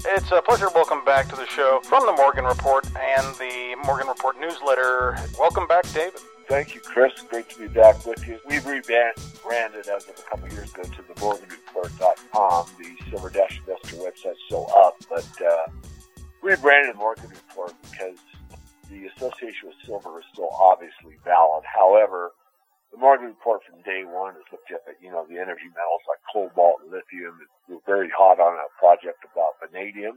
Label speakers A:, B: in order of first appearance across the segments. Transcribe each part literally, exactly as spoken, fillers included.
A: It's a pleasure to welcome back to the show from the Morgan Report and the Morgan Report newsletter. Welcome back, David.
B: Thank you, Chris. Great to be back with you. We've rebranded as of a couple of years ago to the morgan report dot com. The Silver Dash Investor website's still up, but uh, rebranded Morgan Report because the association with silver is still obviously valid. However, the Morgan Report from day one has looked at, you know, the energy metals like cobalt and lithium. We were very hot on a project about vanadium.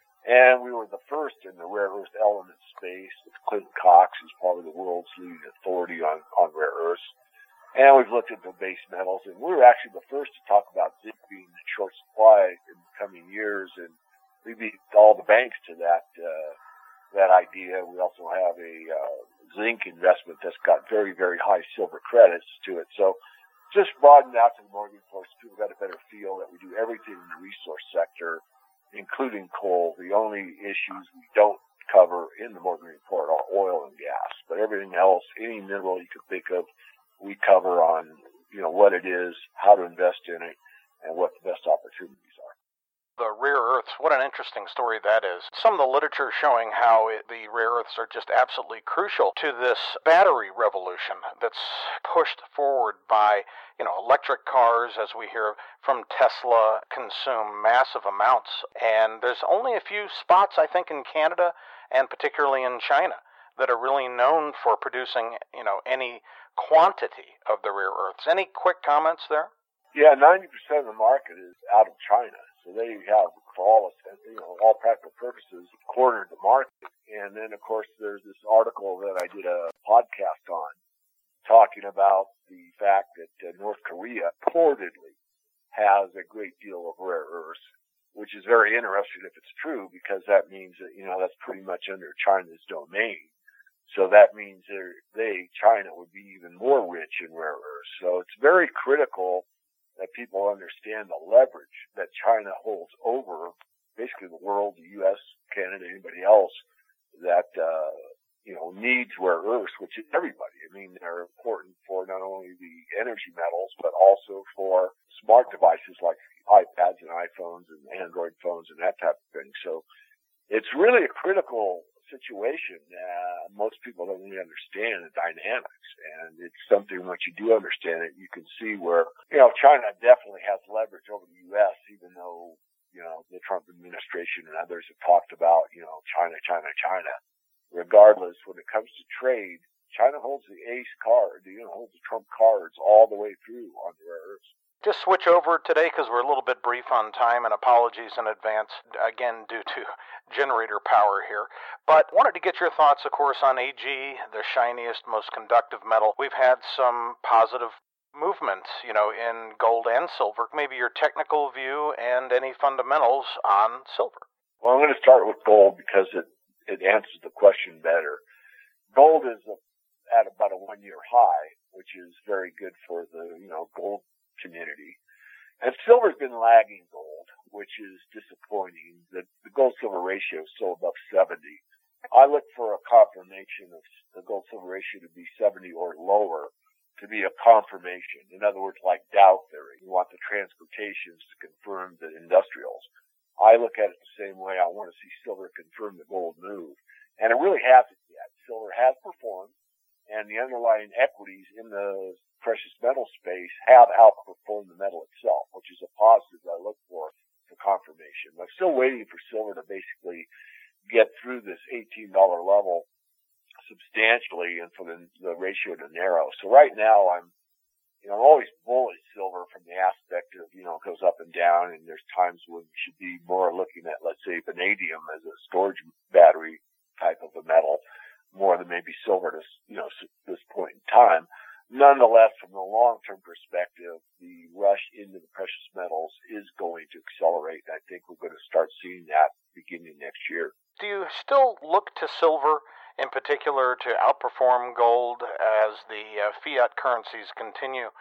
B: And we were the first in the rare earth element space with Clinton Cox, who's probably the world's leading authority on, on rare earths. And we've looked at the base metals. And we were actually the first to talk about zinc being in short supply in the coming years. And we beat all the banks to that, uh, that idea. We also have a, uh, zinc investment that's got very, very high silver credits to it. So just broadened out to the Morgan Report so people got a better feel that we do everything in the resource sector, including coal. The only issues we don't cover in the Morgan Report are oil and gas, but everything else, any mineral you could think of, we cover on, you know, what it is, how to invest in it, and what the best opportunities are.
A: The rare earths, what an interesting story that is. Some of the literature showing how it, the rare earths are just absolutely crucial to this battery revolution that's pushed forward by, you know, electric cars, as we hear from Tesla, consume massive amounts. And there's only a few spots, I think, in Canada and particularly in China that are really known for producing, you know, any quantity of the rare earths. Any quick comments there?
B: Yeah, ninety percent of the market is out of China. So they have, for all, you know, all practical purposes, cornered the market. And then, of course, there's this article that I did a podcast on talking about the fact that uh, North Korea purportedly has a great deal of rare earths, which is very interesting if it's true, because that means that, you know, that's pretty much under China's domain. So that means they, China, would be even more rich in rare earths. So it's very critical that people understand the leverage that China holds over basically the world, the U S, Canada, anybody else that, uh, you know, needs rare earths, which is everybody. I mean, they're important for not only the energy metals, but also for smart devices like iPads and iPhones and Android phones and that type of thing. So it's really a critical situation. Uh, most people don't really understand the dynamics, and it's something once you do understand it, you can see where, you know, China definitely has leverage over the U S, even though, you know, the Trump administration and others have talked about, you know, China, China, China. Regardless, when it comes to trade, China holds the ace card, you know, holds the Trump cards all the way through on the rare earths.
A: Just switch over today because we're a little bit brief on time, and apologies in advance, again, due to generator power here. But wanted to get your thoughts, of course, on A G, the shiniest, most conductive metal. We've had some positive movement, you know, in gold and silver. Maybe your technical view and any fundamentals on silver.
B: Well, I'm going to start with gold because it, it answers the question better. Gold is a, at about a one-year high, which is very good for the, you know, gold community. And silver's been lagging gold, which is disappointing. The, the gold-silver ratio is still above seventy. I look for a confirmation of the gold-silver ratio to be seventy or lower to be a confirmation. In other words, like Dow theory. You want the transportations to confirm the industrials. I look at it the same way. I want to see silver confirm the gold move. And it really hasn't yet. Silver has performed, and the underlying equities in the precious metal space have outperformed the metal itself, which is a positive that I look for for confirmation. I'm still waiting for silver to basically get through this eighteen dollars level substantially and for the, the ratio to narrow. So right now I'm, you know, I'm always bullish silver from the aspect of, you know, it goes up and down, and there's times when you should be more looking at, let's say, vanadium as a storage battery type of a metal more than maybe silver to, you know, this point in time. Nonetheless, from a long-term perspective, the rush into the precious metals is going to accelerate. I think we're going to start seeing that beginning next year.
A: Do you still look to silver in particular to outperform gold as the uh, fiat currencies continue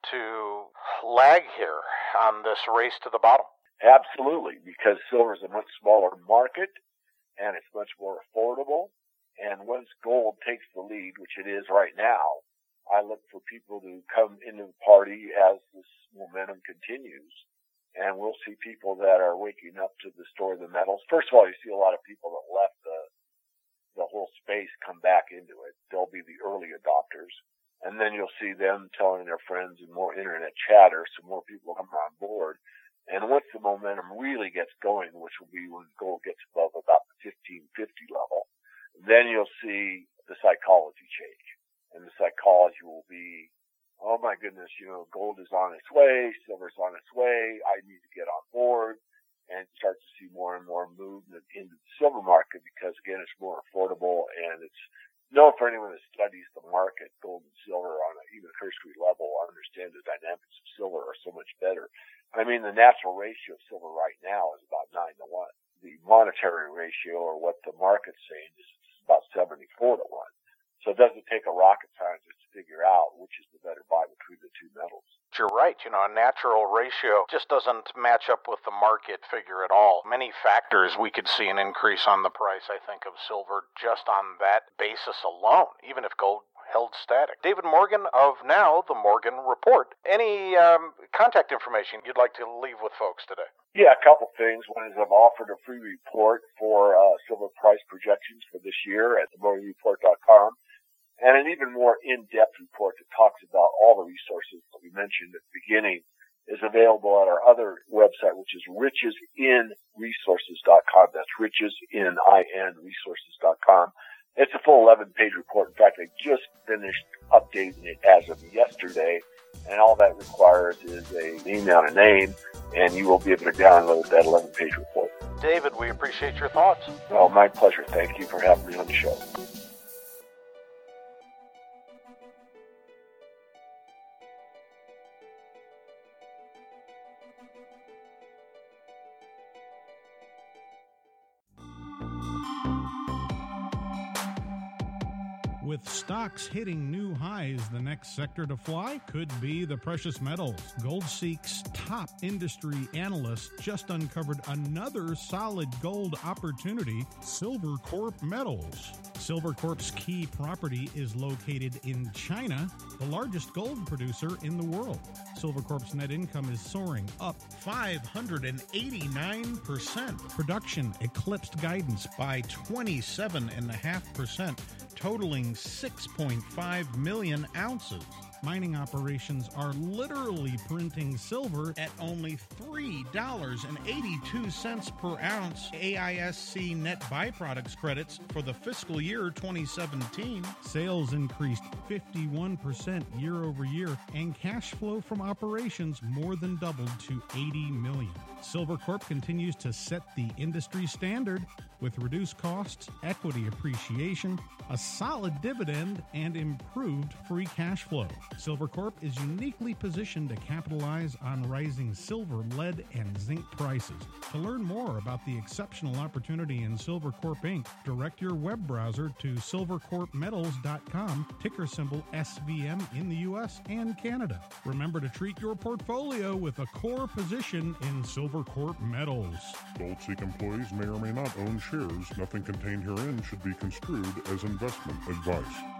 A: to lag here on this race to the bottom?
B: Absolutely, because silver is a much smaller market and it's much more affordable. And once gold takes the lead, which it is right now, I look for people to come into the party as this momentum continues And we'll see people that are waking up to the store of the metals. First of all, you see a lot of people that left the the whole space come back into it. They'll be the early adopters. And then you'll see them telling their friends and more internet chatter, so more people come on board. And once the momentum really gets going, which will be when gold gets above about the fifteen fifty level, then you'll see the psychology change. And the psychology will be, oh my goodness, you know, gold is on its way, silver's on its way, I need to get on board, and start to see more and more movement into the silver market because, again, it's more affordable, and it's known for anyone that studies the market, gold and silver on a, even a cursory level, understand the dynamics of silver are so much better. I mean, the natural ratio of silver right now is about nine to one. The monetary ratio, or what the market's saying, is about seventy-four to one. So it doesn't take a rocket scientist to figure out which is the better buy between the two metals.
A: You're right. You know, a natural ratio just doesn't match up with the market figure at all. Many factors we could see an increase on the price, I think, of silver just on that basis alone, even if gold held static. David Morgan of now the Morgan Report. Any um, contact information you'd like to leave with folks today?
B: Yeah, a couple things. One is I've offered a free report for uh, silver price projections for this year at the morgan report dot com. And an even more in-depth report that talks about all the resources that we mentioned at the beginning is available at our other website, which is riches in resources dot com. That's riches in resources dot com. It's a full eleven-page report. In fact, I just finished updating it as of yesterday, and all that requires is a, an email and a name, and you will be able to download that eleven-page report.
A: David, we appreciate your thoughts.
B: Well, my pleasure. Thank you for having me on the show.
C: With stocks hitting new highs, the next sector to fly could be the precious metals. GoldSeek's top industry analyst just uncovered another solid gold opportunity, Silvercorp Metals. Silvercorp's key property is located in China, the largest gold producer in the world. Silvercorp's net income is soaring, up five hundred eighty-nine percent. Production eclipsed guidance by twenty-seven point five percent, totaling six point five million ounces. Mining operations are literally printing silver at only three dollars and eighty-two cents per ounce. A I S C net byproducts credits for the fiscal year twenty seventeen. Sales increased fifty-one percent year over year, and cash flow from operations more than doubled to eighty million dollars. Silvercorp continues to set the industry standard with reduced costs, equity appreciation, a solid dividend, and improved free cash flow. Silvercorp is uniquely positioned to capitalize on rising silver, lead, and zinc prices. To learn more about the exceptional opportunity in Silvercorp Incorporated, direct your web browser to silvercorp metals dot com, ticker symbol S V M in the U S and Canada. Remember to treat your portfolio with a core position in Silvercorp Metals.
D: GoldSeek employees may or may not own shares. Nothing contained herein should be construed as investment advice.